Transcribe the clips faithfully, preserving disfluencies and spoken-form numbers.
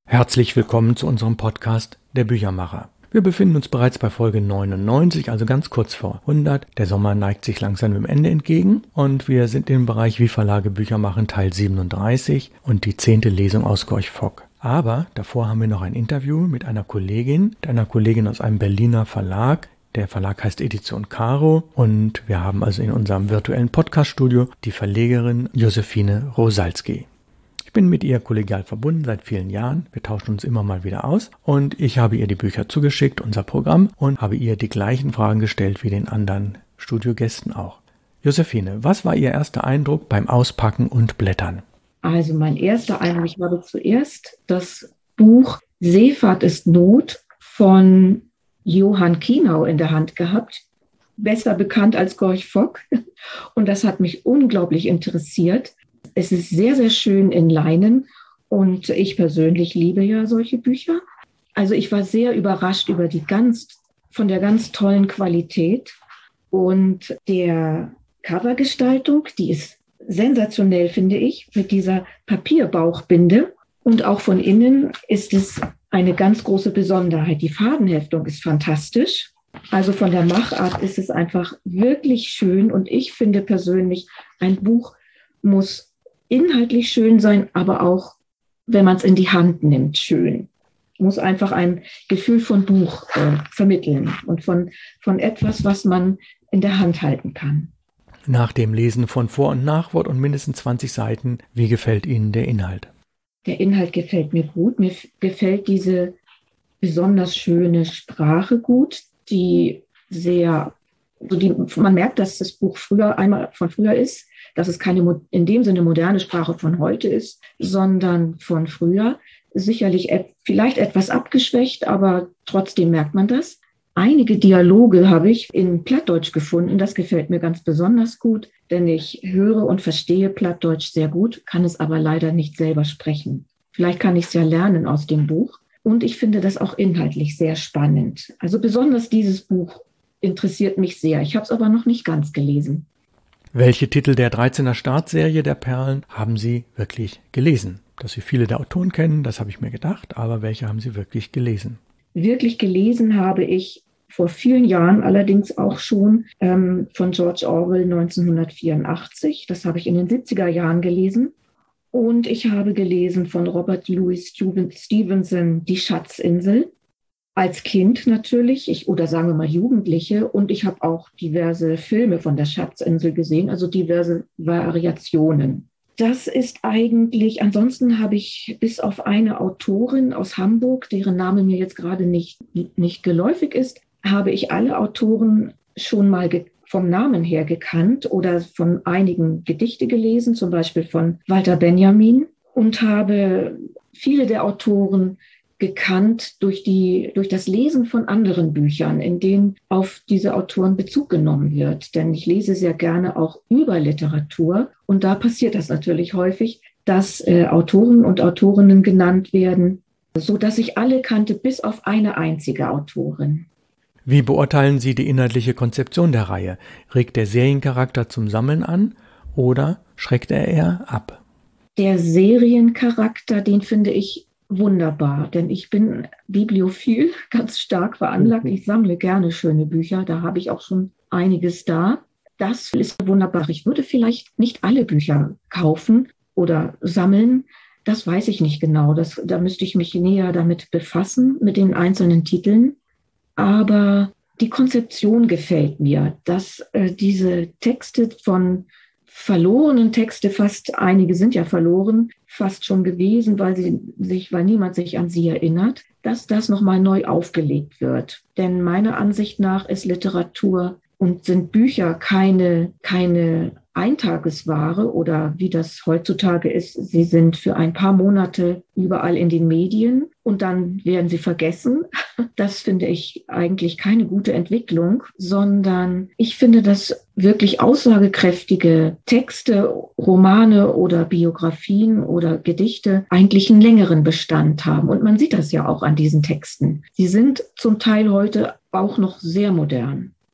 Herzlich willkommen zu unserem Podcast Der Büchermacher. Wir befinden uns bereits bei Folge neunundneunzig, also ganz kurz vor hundert. Der Sommer neigt sich langsam dem Ende entgegen und wir sind im Bereich Wie Verlage Bücher machen Teil siebenunddreißig und die zehnte Lesung aus Gorch Fock. Aber davor haben wir noch ein Interview mit einer Kollegin, mit einer Kollegin aus einem Berliner Verlag. Der Verlag heißt Edition Caro und wir haben also in unserem virtuellen Podcaststudio die Verlegerin Josephine Rosalski. Ich bin mit ihr kollegial verbunden seit vielen Jahren. Wir tauschen uns immer mal wieder aus und ich habe ihr die Bücher zugeschickt, unser Programm, und habe ihr die gleichen Fragen gestellt wie den anderen Studiogästen auch. Josephine, was war Ihr erster Eindruck beim Auspacken und Blättern? Also mein erster Eindruck, ich habe zuerst das Buch Seefahrt ist Not von Johann Kienau in der Hand gehabt, besser bekannt als Gorch Fock, und das hat mich unglaublich interessiert. Es ist sehr, sehr schön in Leinen und ich persönlich liebe ja solche Bücher. Also ich war sehr überrascht über die ganz, von der ganz tollen Qualität und der Covergestaltung, die ist sensationell, finde ich, mit dieser Papierbauchbinde, und auch von innen ist es eine ganz große Besonderheit. Die Farbenheftung ist fantastisch. Also von der Machart ist es einfach wirklich schön, und ich finde persönlich, ein Buch muss inhaltlich schön sein, aber auch, wenn man es in die Hand nimmt, schön. Muss einfach ein Gefühl von Buch äh, vermitteln und von, von etwas, was man in der Hand halten kann. Nach dem Lesen von Vor- und Nachwort und mindestens zwanzig Seiten, wie gefällt Ihnen der Inhalt? Der Inhalt gefällt mir gut. Mir f- gefällt diese besonders schöne Sprache gut, die sehr, also die, man merkt, dass das Buch früher einmal von früher ist, dass es keine in dem Sinne moderne Sprache von heute ist, sondern von früher. Sicherlich et- vielleicht etwas abgeschwächt, aber trotzdem merkt man das. Einige Dialoge habe ich in Plattdeutsch gefunden. Das gefällt mir ganz besonders gut, denn ich höre und verstehe Plattdeutsch sehr gut, kann es aber leider nicht selber sprechen. Vielleicht kann ich es ja lernen aus dem Buch. Und ich finde das auch inhaltlich sehr spannend. Also besonders dieses Buch interessiert mich sehr. Ich habe es aber noch nicht ganz gelesen. Welche Titel der dreizehner Startserie der Perlen haben Sie wirklich gelesen? Dass Sie viele der Autoren kennen, das habe ich mir gedacht, aber welche haben Sie wirklich gelesen? Wirklich gelesen habe ich vor vielen Jahren allerdings auch schon ähm, von George Orwell neunzehnhundertvierundachtzig. Das habe ich in den siebziger Jahren gelesen. Und ich habe gelesen von Robert Louis Stevenson Die Schatzinsel. Als Kind natürlich, ich, oder sagen wir mal Jugendliche, und ich habe auch diverse Filme von der Schatzinsel gesehen, also diverse Variationen. Das ist eigentlich, ansonsten habe ich bis auf eine Autorin aus Hamburg, deren Name mir jetzt gerade nicht, nicht geläufig ist, habe ich alle Autoren schon mal ge- vom Namen her gekannt oder von einigen Gedichte gelesen, zum Beispiel von Walter Benjamin, und habe viele der Autoren gekannt durch die, durch das Lesen von anderen Büchern, in denen auf diese Autoren Bezug genommen wird. Denn ich lese sehr gerne auch über Literatur. Und da passiert das natürlich häufig, dass äh, Autoren und Autorinnen genannt werden, so dass ich alle kannte, bis auf eine einzige Autorin. Wie beurteilen Sie die inhaltliche Konzeption der Reihe? Regt der Seriencharakter zum Sammeln an oder schreckt er eher ab? Der Seriencharakter, den finde ich wunderbar, denn ich bin bibliophil, ganz stark veranlagt. Ich sammle gerne schöne Bücher, da habe ich auch schon einiges da. Das ist wunderbar. Ich würde vielleicht nicht alle Bücher kaufen oder sammeln, das weiß ich nicht genau. Das, da müsste ich mich näher damit befassen, mit den einzelnen Titeln. Aber die Konzeption gefällt mir, dass äh, diese Texte von verlorenen Texte, fast einige sind ja verloren, fast schon gewesen, weil sie sich, weil niemand sich an sie erinnert, dass das nochmal neu aufgelegt wird. Denn meiner Ansicht nach ist Literatur und sind Bücher keine, keine Eintagesware oder wie das heutzutage ist, sie sind für ein paar Monate überall in den Medien und dann werden sie vergessen. Das finde ich eigentlich keine gute Entwicklung, sondern ich finde, dass wirklich aussagekräftige Texte, Romane oder Biografien oder Gedichte eigentlich einen längeren Bestand haben. Und man sieht das ja auch an diesen Texten. Sie sind zum Teil heute auch noch sehr modern.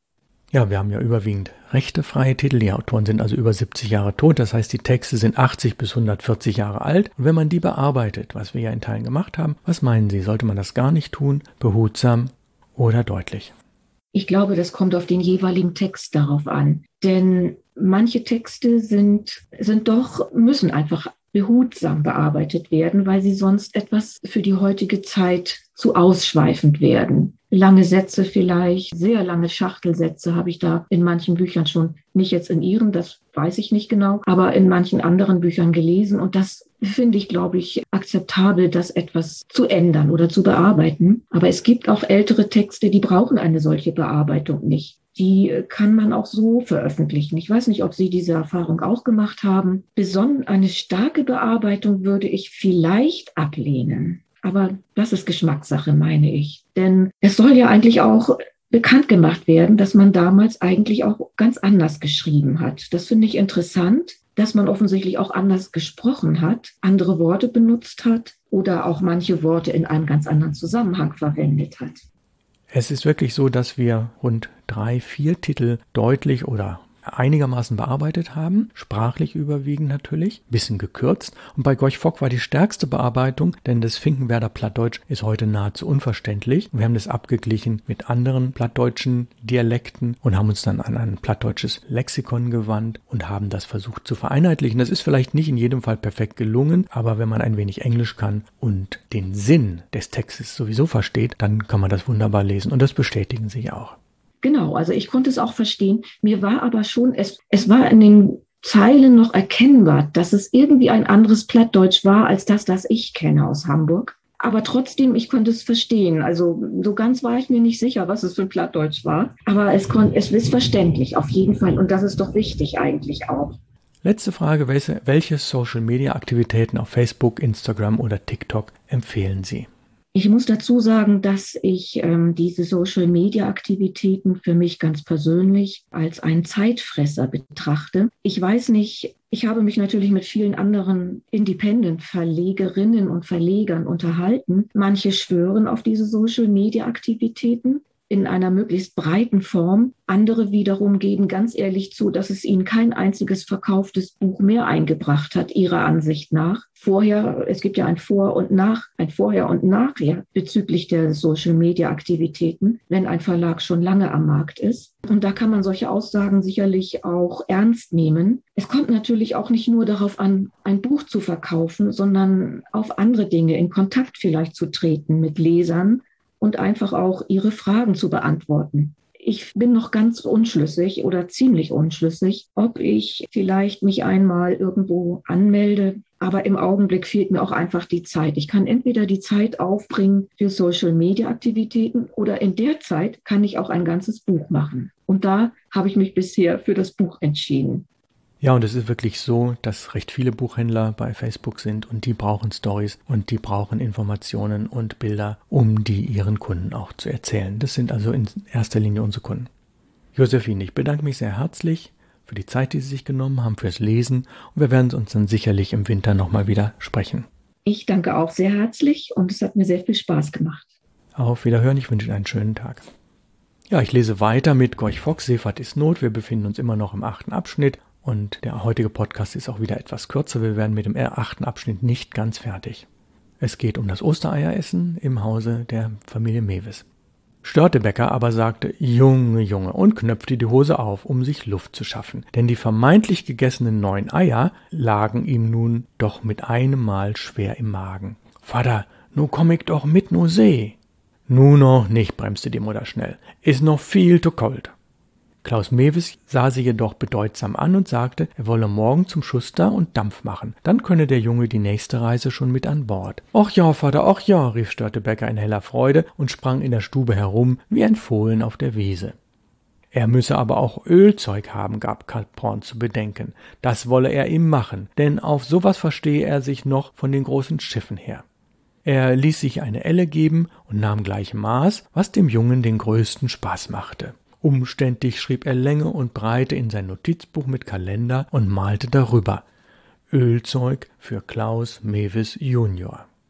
Ja, wir haben ja überwiegend rechtefreie Titel. Die Autoren sind also über siebzig Jahre tot. Das heißt, die Texte sind achtzig bis hundertvierzig Jahre alt. Und wenn man die bearbeitet, was wir ja in Teilen gemacht haben, was meinen Sie? Sollte man das gar nicht tun? Behutsam oder deutlich? Ich glaube, das kommt auf den jeweiligen Text darauf an. Denn manche Texte sind, sind doch, müssen einfach behutsam bearbeitet werden, weil sie sonst etwas für die heutige Zeit zu ausschweifend werden. Lange Sätze vielleicht, sehr lange Schachtelsätze habe ich da in manchen Büchern schon, nicht jetzt in Ihren, das weiß ich nicht genau, aber in manchen anderen Büchern gelesen. Und das finde ich, glaube ich, akzeptabel, das etwas zu ändern oder zu bearbeiten. Aber es gibt auch ältere Texte, die brauchen eine solche Bearbeitung nicht. Die kann man auch so veröffentlichen. Ich weiß nicht, ob Sie diese Erfahrung auch gemacht haben. Besonnen eine starke Bearbeitung würde ich vielleicht ablehnen. Aber das ist Geschmackssache, meine ich. Denn es soll ja eigentlich auch bekannt gemacht werden, dass man damals eigentlich auch ganz anders geschrieben hat. Das finde ich interessant, dass man offensichtlich auch anders gesprochen hat, andere Worte benutzt hat oder auch manche Worte in einem ganz anderen Zusammenhang verwendet hat. Es ist wirklich so, dass wir rund drei, vier Titel deutlich oder einigermaßen bearbeitet haben, sprachlich überwiegend natürlich, ein bisschen gekürzt. Und bei Gorch Fock war die stärkste Bearbeitung, denn das Finkenwerder Plattdeutsch ist heute nahezu unverständlich. Wir haben das abgeglichen mit anderen plattdeutschen Dialekten und haben uns dann an ein plattdeutsches Lexikon gewandt und haben das versucht zu vereinheitlichen. Das ist vielleicht nicht in jedem Fall perfekt gelungen, aber wenn man ein wenig Englisch kann und den Sinn des Textes sowieso versteht, dann kann man das wunderbar lesen und das bestätigen sie ja auch. Genau, also ich konnte es auch verstehen. Mir war aber schon, es, es war in den Zeilen noch erkennbar, dass es irgendwie ein anderes Plattdeutsch war, als das, das ich kenne aus Hamburg. Aber trotzdem, ich konnte es verstehen. Also so ganz war ich mir nicht sicher, was es für ein Plattdeutsch war. Aber es, kon, es ist verständlich, auf jeden Fall. Und das ist doch wichtig eigentlich auch. Letzte Frage, welche, welche Social-Media-Aktivitäten auf Facebook, Instagram oder TikTok empfehlen Sie? Ich muss dazu sagen, dass ich ähm, diese Social-Media-Aktivitäten für mich ganz persönlich als einen Zeitfresser betrachte. Ich weiß nicht, ich habe mich natürlich mit vielen anderen Independent-Verlegerinnen und Verlegern unterhalten. Manche schwören auf diese Social-Media-Aktivitäten in einer möglichst breiten Form. Andere wiederum geben ganz ehrlich zu, dass es ihnen kein einziges verkauftes Buch mehr eingebracht hat, ihrer Ansicht nach. Vorher, es gibt ja ein Vor und Nach, ein Vorher und Nachher bezüglich der Social-Media-Aktivitäten, wenn ein Verlag schon lange am Markt ist. Und da kann man solche Aussagen sicherlich auch ernst nehmen. Es kommt natürlich auch nicht nur darauf an, ein Buch zu verkaufen, sondern auf andere Dinge, in Kontakt vielleicht zu treten mit Lesern und einfach auch ihre Fragen zu beantworten. Ich bin noch ganz unschlüssig oder ziemlich unschlüssig, ob ich vielleicht mich einmal irgendwo anmelde. Aber im Augenblick fehlt mir auch einfach die Zeit. Ich kann entweder die Zeit aufbringen für Social-Media-Aktivitäten oder in der Zeit kann ich auch ein ganzes Buch machen. Und da habe ich mich bisher für das Buch entschieden. Ja, und es ist wirklich so, dass recht viele Buchhändler bei Facebook sind und die brauchen Storys und die brauchen Informationen und Bilder, um die ihren Kunden auch zu erzählen. Das sind also in erster Linie unsere Kunden. Josephine, ich bedanke mich sehr herzlich für die Zeit, die Sie sich genommen haben, fürs Lesen und wir werden uns dann sicherlich im Winter nochmal wieder sprechen. Ich danke auch sehr herzlich und es hat mir sehr viel Spaß gemacht. Auf Wiederhören, ich wünsche Ihnen einen schönen Tag. Ja, ich lese weiter mit Gorch Fock, Seefahrt ist Not. Wir befinden uns immer noch im achten Abschnitt. Und der heutige Podcast ist auch wieder etwas kürzer. Wir werden mit dem achten Abschnitt nicht ganz fertig. Es geht um das Ostereieressen im Hause der Familie Mewis. Störtebeker aber sagte, Junge, Junge, und knöpfte die Hose auf, um sich Luft zu schaffen. Denn die vermeintlich gegessenen neun Eier lagen ihm nun doch mit einem Mal schwer im Magen. Vater, nu komm ich doch mit nu See. Nu noch nicht, bremste die Mutter schnell. Ist noch viel zu kalt. Klaus Mewis sah sie jedoch bedeutsam an und sagte, er wolle morgen zum Schuster und Dampf machen. Dann könne der Junge die nächste Reise schon mit an Bord. »Och ja, Vater, och ja«, rief Störtebeker in heller Freude und sprang in der Stube herum wie ein Fohlen auf der Wiese. Er müsse aber auch Ölzeug haben, gab Kaltborn zu bedenken. Das wolle er ihm machen, denn auf sowas verstehe er sich noch von den großen Schiffen her. Er ließ sich eine Elle geben und nahm gleich Maß, was dem Jungen den größten Spaß machte. Umständlich schrieb er Länge und Breite in sein Notizbuch mit Kalender und malte darüber Ölzeug für Klaus Mewis Junior.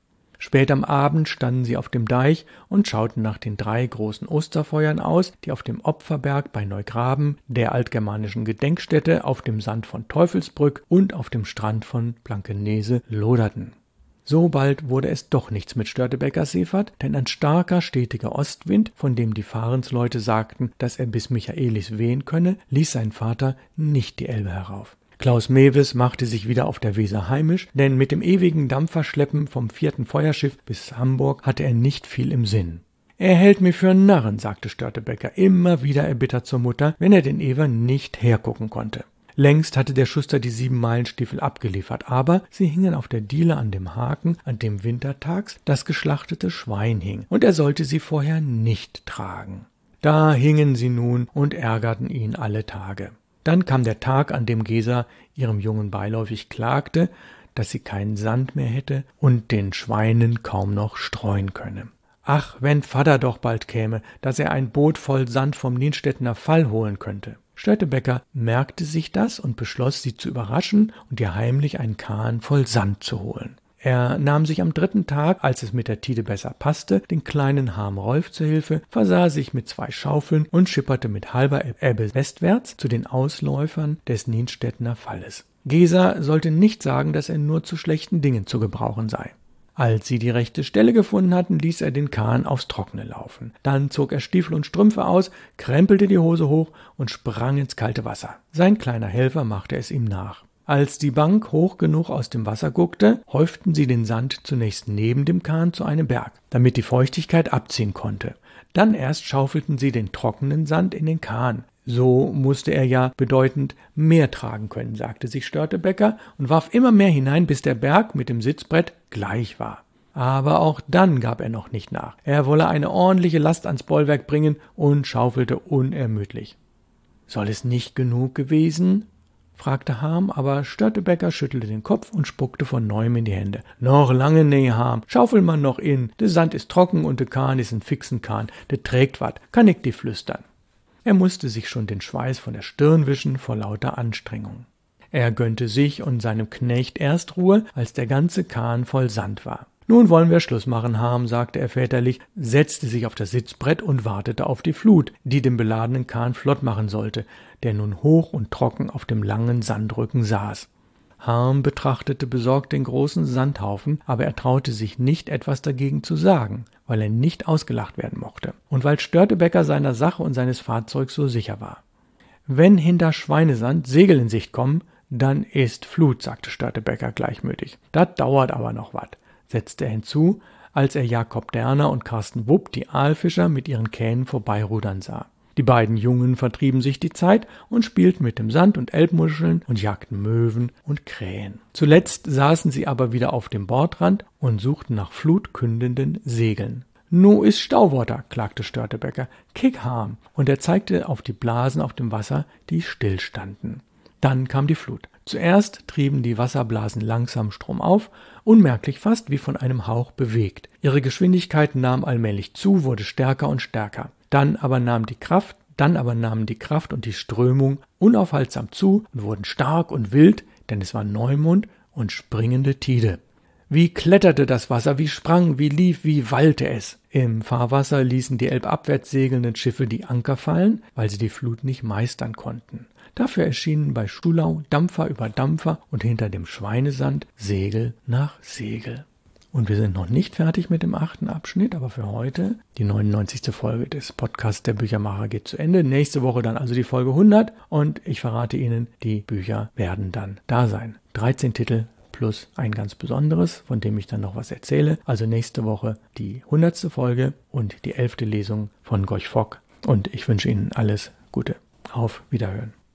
Spät am Abend standen sie auf dem Deich und schauten nach den drei großen Osterfeuern aus, die auf dem Opferberg bei Neugraben, der altgermanischen Gedenkstätte, auf dem Sand von Teufelsbrück und auf dem Strand von Blankenese loderten. So bald wurde es doch nichts mit Störtebeckers Seefahrt, denn ein starker, stetiger Ostwind, von dem die Fahrensleute sagten, dass er bis Michaelis wehen könne, ließ sein Vater nicht die Elbe herauf. Klaus Mewes machte sich wieder auf der Weser heimisch, denn mit dem ewigen Dampferschleppen vom vierten Feuerschiff bis Hamburg hatte er nicht viel im Sinn. »Er hält mich für einen Narren«, sagte Störtebecker immer wieder erbittert zur Mutter, wenn er den Ewer nicht hergucken konnte. Längst hatte der Schuster die Siebenmeilenstiefel abgeliefert, aber sie hingen auf der Diele an dem Haken, an dem wintertags das geschlachtete Schwein hing, und er sollte sie vorher nicht tragen. Da hingen sie nun und ärgerten ihn alle Tage. Dann kam der Tag, an dem Gesa ihrem Jungen beiläufig klagte, dass sie keinen Sand mehr hätte und den Schweinen kaum noch streuen könne. Ach, wenn Vater doch bald käme, dass er ein Boot voll Sand vom Nienstedtener Fall holen könnte. Störtebecker merkte sich das und beschloss, sie zu überraschen und ihr heimlich einen Kahn voll Sand zu holen. Er nahm sich am dritten Tag, als es mit der Tide besser passte, den kleinen Harm Rolf zur Hilfe, versah sich mit zwei Schaufeln und schipperte mit halber Ebbe westwärts zu den Ausläufern des Nienstedtener Falles. Gesa sollte nicht sagen, dass er nur zu schlechten Dingen zu gebrauchen sei. Als sie die rechte Stelle gefunden hatten, ließ er den Kahn aufs Trockene laufen. Dann zog er Stiefel und Strümpfe aus, krempelte die Hose hoch und sprang ins kalte Wasser. Sein kleiner Helfer machte es ihm nach. Als die Bank hoch genug aus dem Wasser guckte, häuften sie den Sand zunächst neben dem Kahn zu einem Berg, damit die Feuchtigkeit abziehen konnte. Dann erst schaufelten sie den trockenen Sand in den Kahn. So musste er ja bedeutend mehr tragen können, sagte sich Störtebecker und warf immer mehr hinein, bis der Berg mit dem Sitzbrett gleich war. Aber auch dann gab er noch nicht nach. Er wolle eine ordentliche Last ans Bollwerk bringen und schaufelte unermüdlich. »Soll es nicht genug gewesen?« fragte Harm, aber Störtebecker schüttelte den Kopf und spuckte von neuem in die Hände. »Noch lange nee, Harm. Schaufel man noch in. Der Sand ist trocken und der Kahn ist ein fixen Kahn. Der trägt wat. Kann ich die flüstern.« Er musste sich schon den Schweiß von der Stirn wischen vor lauter Anstrengung. Er gönnte sich und seinem Knecht erst Ruhe, als der ganze Kahn voll Sand war. »Nun wollen wir Schluss machen, Harm«, sagte er väterlich, setzte sich auf das Sitzbrett und wartete auf die Flut, die den beladenen Kahn flott machen sollte, der nun hoch und trocken auf dem langen Sandrücken saß. Harm betrachtete besorgt den großen Sandhaufen, aber er traute sich nicht, etwas dagegen zu sagen, weil er nicht ausgelacht werden mochte und weil Störtebecker seiner Sache und seines Fahrzeugs so sicher war. »Wenn hinter Schweinesand Segel in Sicht kommen, dann ist Flut«, sagte Störtebecker gleichmütig. »Das dauert aber noch wat«, setzte er hinzu, als er Jakob Derner und Carsten Wupp, die Aalfischer, mit ihren Kähnen vorbeirudern sah. Die beiden Jungen vertrieben sich die Zeit und spielten mit dem Sand und Elbmuscheln und jagten Möwen und Krähen. Zuletzt saßen sie aber wieder auf dem Bordrand und suchten nach flutkündenden Segeln. »Nu is Stauwater«, klagte Störtebecker. »Kick Harm«, und er zeigte auf die Blasen auf dem Wasser, die stillstanden. Dann kam die Flut. Zuerst trieben die Wasserblasen langsam stromauf, unmerklich fast wie von einem Hauch bewegt. Ihre Geschwindigkeit nahm allmählich zu, wurde stärker und stärker. Dann aber nahm die Kraft, dann aber nahmen die Kraft und die Strömung unaufhaltsam zu und wurden stark und wild, denn es war Neumond und springende Tide. Wie kletterte das Wasser, wie sprang, wie lief, wie wallte es. Im Fahrwasser ließen die elbabwärts segelnden Schiffe die Anker fallen, weil sie die Flut nicht meistern konnten. Dafür erschienen bei Schulau Dampfer über Dampfer und hinter dem Schweinesand Segel nach Segel. Und wir sind noch nicht fertig mit dem achten Abschnitt, aber für heute die neunundneunzigste Folge des Podcasts Der Büchermacher geht zu Ende. Nächste Woche dann also die Folge hundert und ich verrate Ihnen, die Bücher werden dann da sein. dreizehn Titel plus ein ganz besonderes, von dem ich dann noch was erzähle. Also nächste Woche die hundertste Folge und die elfte Lesung von Gorch Fock. Und ich wünsche Ihnen alles Gute. Auf Wiederhören.